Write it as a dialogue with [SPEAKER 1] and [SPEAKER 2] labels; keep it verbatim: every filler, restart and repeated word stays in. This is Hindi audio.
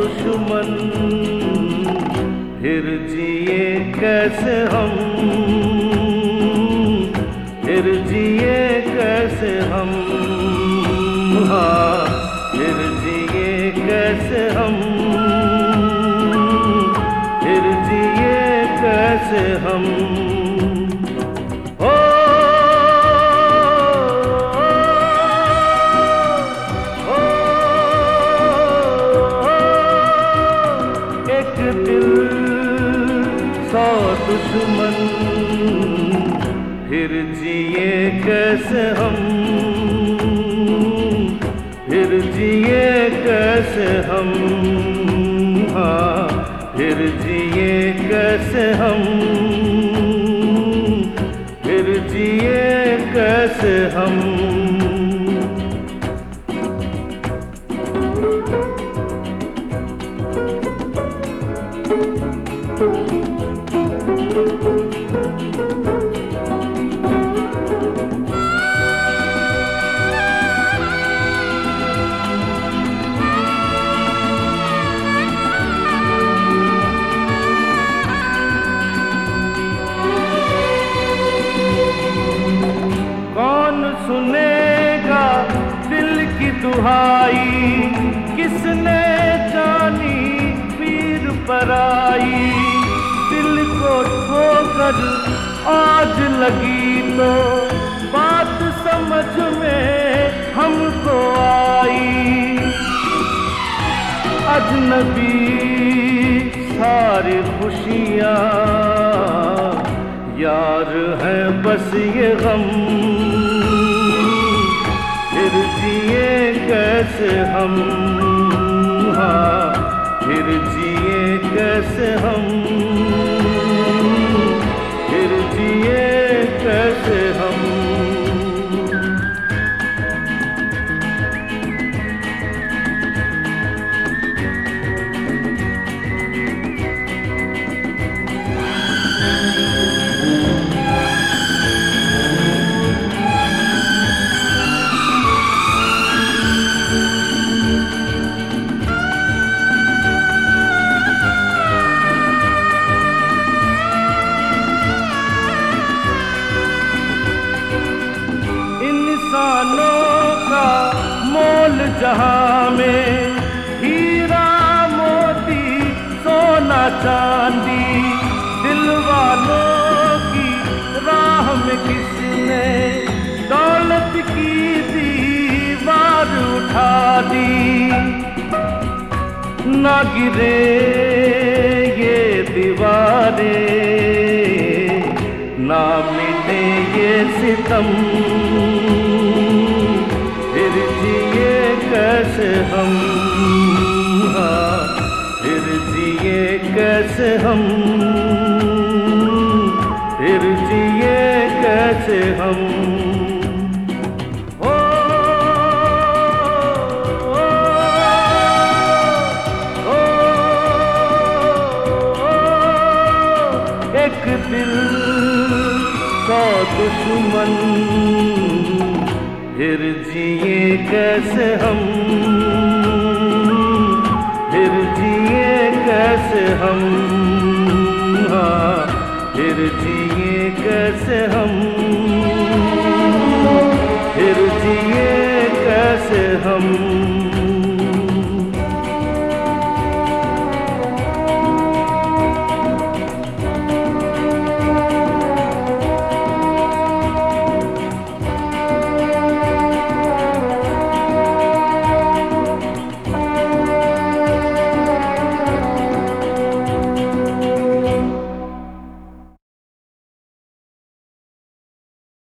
[SPEAKER 1] दुश्मन, फिर जिए कैसे हम, फिर जिए कैसे हम, हाँ फिर जिए कैसे हम, फिर जिए कैसे हम। ओ, ओ, ओ, एक दिल सौ दुश्मन, फिर जिए कैसे हम, फिर जिए कैसे हम, हाँ फिर जिए कैसे हम, फिर जिए कैसे हम। सुनेगा दिल की दुहाई, किसने जानी पीर पराई, दिल को ठोकर आज लगी तो बात समझ में हमको आई, अजनबी सारी खुशियाँ यार हैं बस ये गम, फिर जिए कैसे हम, हाँ फिर जिए कैसे हम, फिर जिए कैसे हम। इंसानों का मोल जहां में, हीरा मोती सोना चांदी, दिल वालों की राह में किसने दौलत की दीवार उठा दी, ना गिरे ये दीवारें, ना मिटे ये सितम, फिर जिए कैसे हम, हाँ फिर जिए कैसे हम, फिर जिए कैसे हम। ओ, ओ, ओ, ओ, एक दिल सौ दुश्मन, फिर जिए कैसे हम, फिर जिए कैसे हम, हाँ फिर जिए कैसे हम।